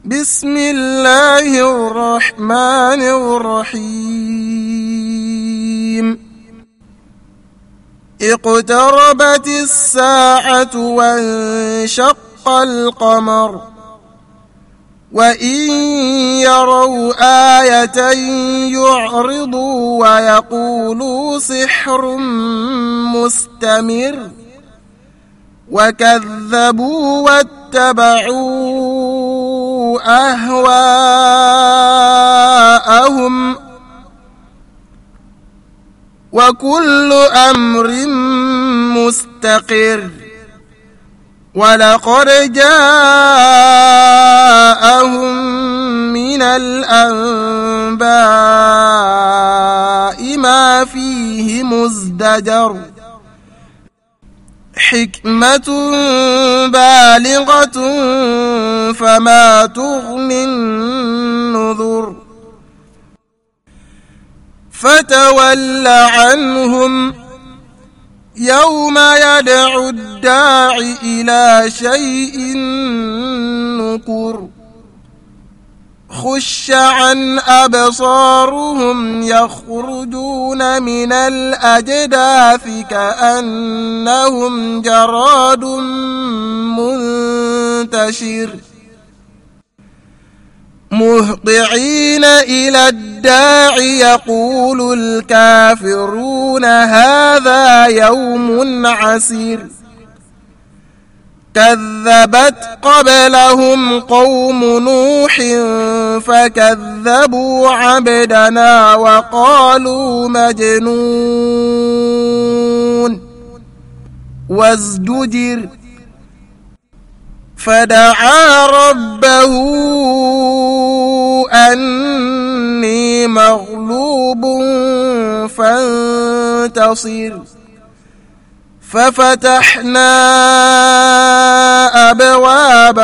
بسم الله الرحمن الرحيم اقتربت الساعة وانشق القمر وإن يروا آية يعرضوا ويقولوا سحر مستمر وكذبوا واتبعوا أهواءهم وكل أمر مستقر ولقد جاءهم من الأنباء ما فيه مزدجر حكمة بالغة فما تغني النذر فتول عنهم يوم يدعو الداع إلى شيء نكر خش عن أبصارهم يخرجون من الأجداث كأنهم جراد منتشر مهطعين إلى الداع يقول الكافرون هذا يوم عسير كذبت قبلهم قوم نوح فكذبوا عبدنا وقالوا مجنون وازدجر فدعا ربه أني مغلوب فانتصر ففتحنا أبواب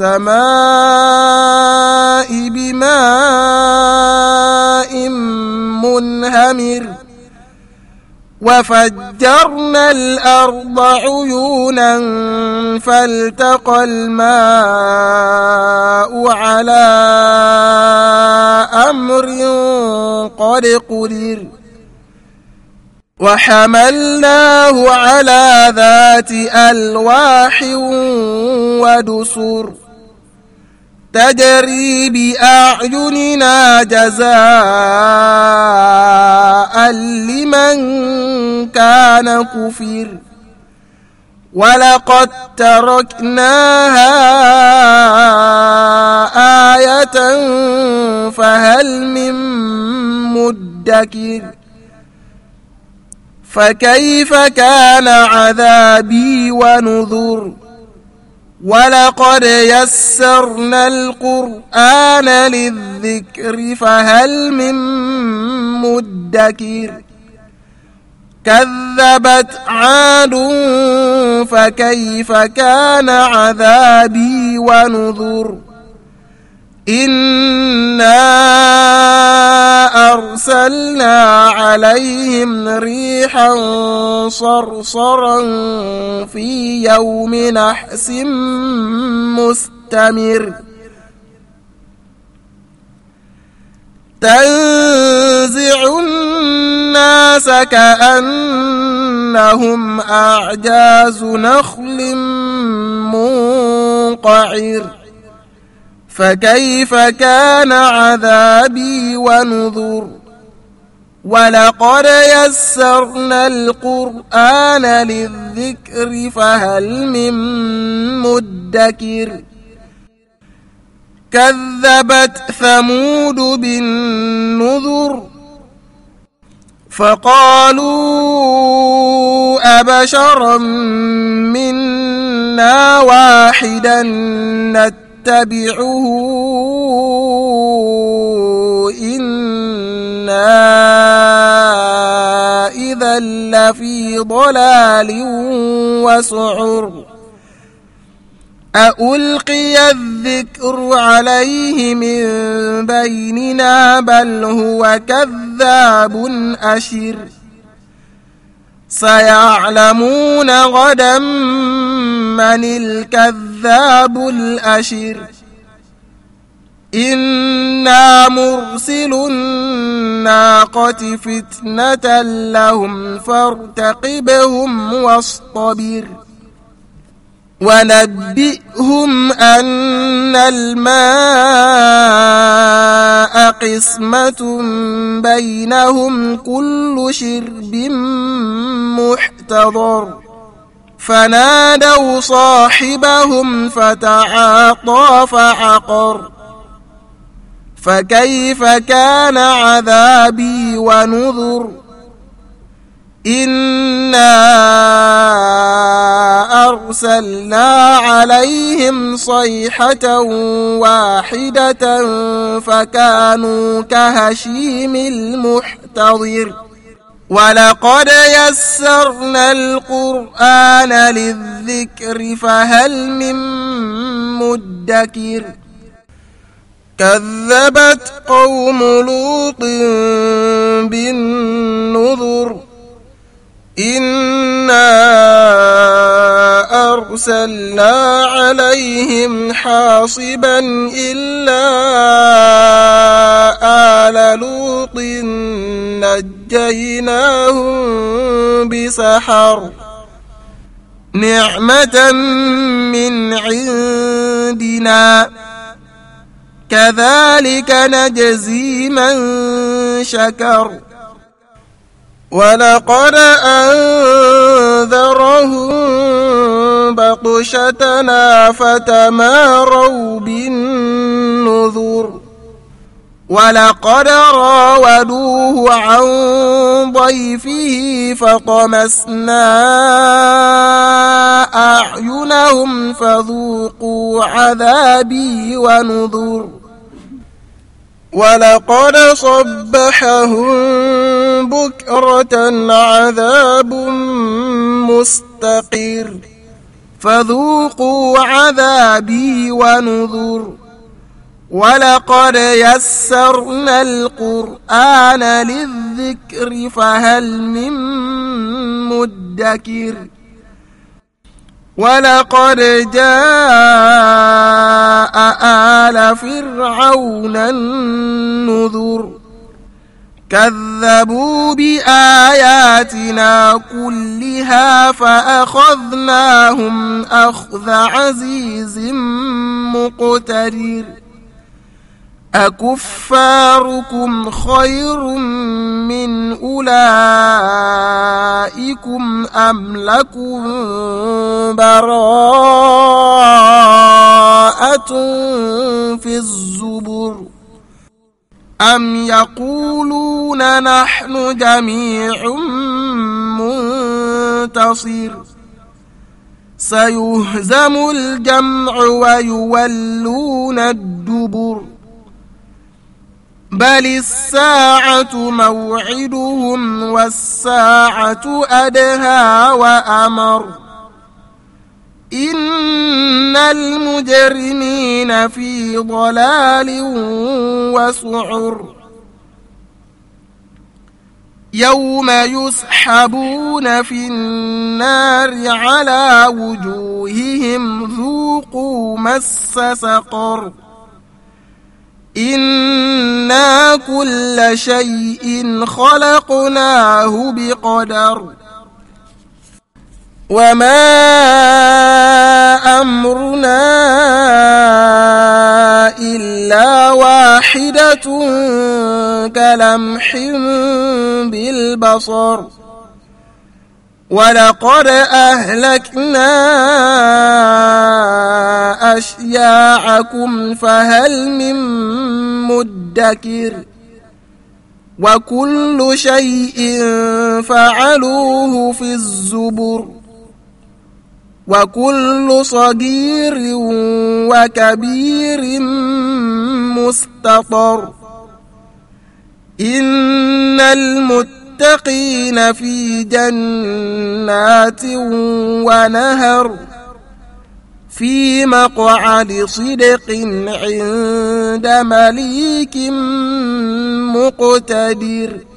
السماء بماء منهمر وفجرنا الأرض عيونا فالتقى الماء على أمر قد قدر وحملناه على ذات ألواح ودسر تجري بأعيننا جزاء لمن كان كفر ولقد تركناها آية فهل من مدكر فكيف كان عذابي ونذر ولقد يسرنا القرآن للذكر فهل من مدكر كذبت عاد فكيف كان عذابي ونذر إنا أرسلنا عليهم ريحا صرصرا في يوم نحس مستمر تنزع الناس كأنهم أعجاز نخل منقعر فكيف كان عذابي ونذر ولقد يسرنا القرآن للذكر فهل من مدكر كذبت ثمود بالنذر فقالوا أبشرا منا واحدا نتبعه إنا إذا لفي ضلال وسعر أألقي الذكر عليه من بيننا بل هو كذاب أشر سيعلمون غدا من الكذاب الأشر إنا مرسل الناقة فتنة لهم فارتقبهم واصطبر ونبئهم أن الماء قسمة بينهم كل شرب محتضر فنادوا صاحبهم فتعاطى فعقر فكيف كان عذابي ونذر إنا أرسلنا عليهم صيحة واحدة فكانوا كهشيم المحتضر ولقد يسرنا القرآن للذكر فهل من مدكر كذبت قوم لوط بالنذر إنا أرسلنا عليهم حاصبا إلا آل لوط نجيناهم بسحر نعمة من عندنا كذلك نجزي من شكر ولقد أنذرهم بطشتنا فتماروا بالنذر ولقد راودوه عن ضيفه فطمسنا أعينهم فذوقوا عذابي ونذر ولقد صبحهم بكرة عذاب مستقر فذوقوا عذابي ونذر ولقد يسرنا القرآن للذكر فهل من مدكر ولقد جاء آل فرعون النذر كذبوا بآياتنا كلها فأخذناهم أخذ عزيز مقتدر أكفاركم خير من أولئكم أم لكم براءة في الزبر أم يقولون نحن جميع منتصر سيهزم الجمع ويولون الدبر بل الساعة موعدهم والساعة أدهى وأمر إن المجرمين في ضلال وسعر يوم يسحبون في النار على وجوههم ذوقوا مس سقر إنا كل شيء خلقناه بقدر وما أمرنا إلا واحدة كلمح بالبصر ولقد أهلكنا أشياعكم فهل من مدكر وكل شيء فعلوه في الزبر وكل صغير وكبير مستطر إن المتقين في جنات ونهر في مقعد صدق عند مليك مقتدر